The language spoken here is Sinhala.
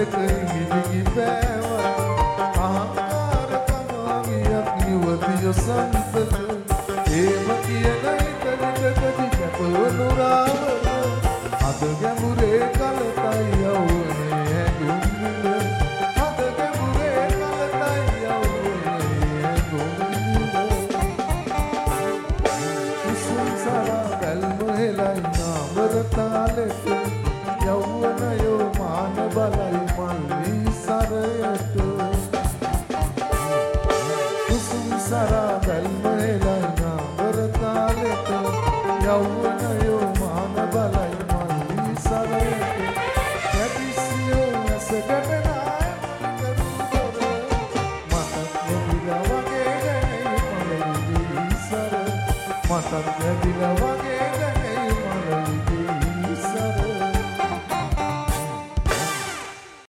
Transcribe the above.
දෙක හිමිගි පෑව අහංකාර කමාවියක් යුවතිය සන්තක ඒම කියන ඉතරිතකදි කැපවනු රාවන අද ගැඹුරේ කලතයි යවුනේ ඇඟුම්විල අද ගැඹුරේ කලතයි යවුනේ ඇඟුම්විල කුසුම් සරා බැල්ම හෙලයි නාමරතාලෙට යවුනයෝ මාන බලයි මල්ලි සරයට කුසුම් සරා බැල්ම හෙලයි නාමරතාලෙට යවුනයෝ මාන බලයි මල්ලි සරයට කැපිසියෝ ඇසකට මතක් ලැබිලා